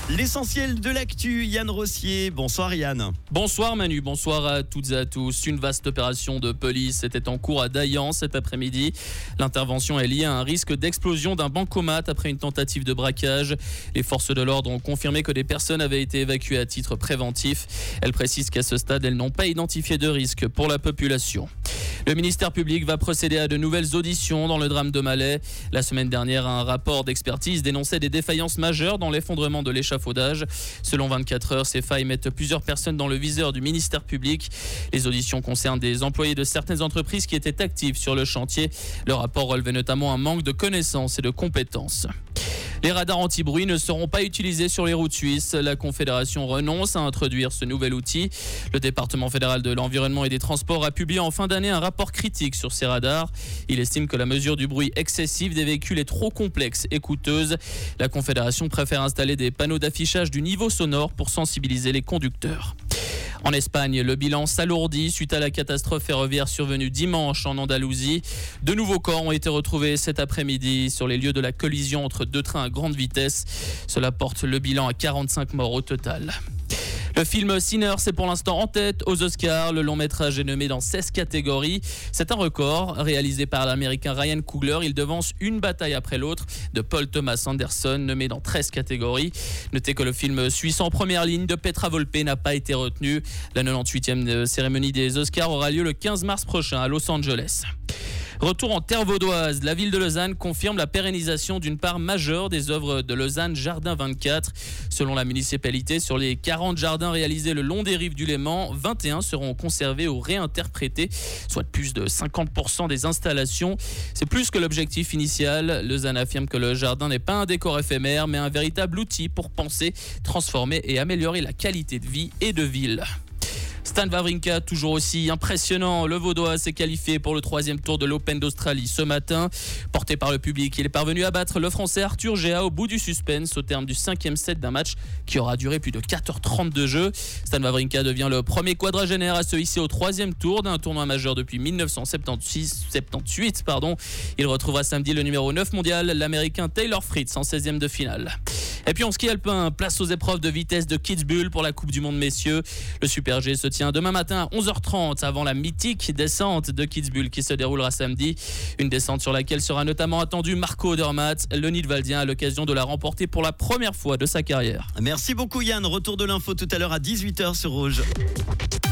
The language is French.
L'essentiel de l'actu, Yann Rossier. Bonsoir Yann. Bonsoir Manu, bonsoir à toutes et à tous. Une vaste opération de police était en cours à Dayan cet après-midi. L'intervention est liée à un risque d'explosion d'un bancomat après une tentative de braquage. Les forces de l'ordre ont confirmé que des personnes avaient été évacuées à titre préventif. Elles précisent qu'à ce stade, elles n'ont pas identifié de risque pour la population. Le ministère public va procéder à de nouvelles auditions dans le drame de Malais. La semaine dernière, un rapport d'expertise dénonçait des défaillances majeures dans l'effondrement de l'échafaudage. Selon 24 heures, ces failles mettent plusieurs personnes dans le viseur du ministère public. Les auditions concernent des employés de certaines entreprises qui étaient actives sur le chantier. Le rapport relevait notamment un manque de connaissances et de compétences. Les radars anti-bruit ne seront pas utilisés sur les routes suisses. La Confédération renonce à introduire ce nouvel outil. Le département fédéral de l'environnement et des transports a publié en fin d'année un rapport critique sur ces radars. Il estime que la mesure du bruit excessif des véhicules est trop complexe et coûteuse. La Confédération préfère installer des panneaux d'affichage du niveau sonore pour sensibiliser les conducteurs. En Espagne, le bilan s'alourdit suite à la catastrophe ferroviaire survenue dimanche en Andalousie. De nouveaux corps ont été retrouvés cet après-midi sur les lieux de la collision entre deux trains à grande vitesse. Cela porte le bilan à 45 morts au total. Le film Sinners est pour l'instant en tête aux Oscars. Le long métrage est nommé dans 16 catégories. C'est un record. Réalisé par l'américain Ryan Coogler, il devance une bataille après l'autre de Paul Thomas Anderson, nommé dans 13 catégories. Notez que le film suisse en première ligne de Petra Volpe n'a pas été retenu. La 98e cérémonie des Oscars aura lieu le 15 mars prochain à Los Angeles. Retour en terre vaudoise, la ville de Lausanne confirme la pérennisation d'une part majeure des œuvres de Lausanne Jardin 24. Selon la municipalité, sur les 40 jardins réalisés le long des rives du Léman, 21 seront conservés ou réinterprétés, soit plus de 50% des installations. C'est plus que l'objectif initial. Lausanne affirme que le jardin n'est pas un décor éphémère, mais un véritable outil pour penser, transformer et améliorer la qualité de vie et de ville. Stan Wawrinka, toujours aussi impressionnant. Le Vaudois s'est qualifié pour le 3e tour de l'Open d'Australie ce matin. Porté par le public, il est parvenu à battre le Français Arthur Géa au bout du suspense au terme du 5e set d'un match qui aura duré plus de 4h30 de jeu. Stan Wawrinka devient le premier quadragénaire à se hisser au 3e tour d'un tournoi majeur depuis 1978. Il retrouvera samedi le numéro 9 mondial, l'américain Taylor Fritz, en 16e de finale. Et puis en ski alpin, place aux épreuves de vitesse de Kitzbühel pour la Coupe du Monde messieurs. Le Super G se tient demain matin à 11h30 avant la mythique descente de Kitzbühel qui se déroulera samedi. Une descente sur laquelle sera notamment attendu Marco Odermatt. Le Nidwaldien a l'occasion de la remporter pour la première fois de sa carrière. Merci beaucoup Yann. Retour de l'info tout à l'heure à 18h sur Rouge.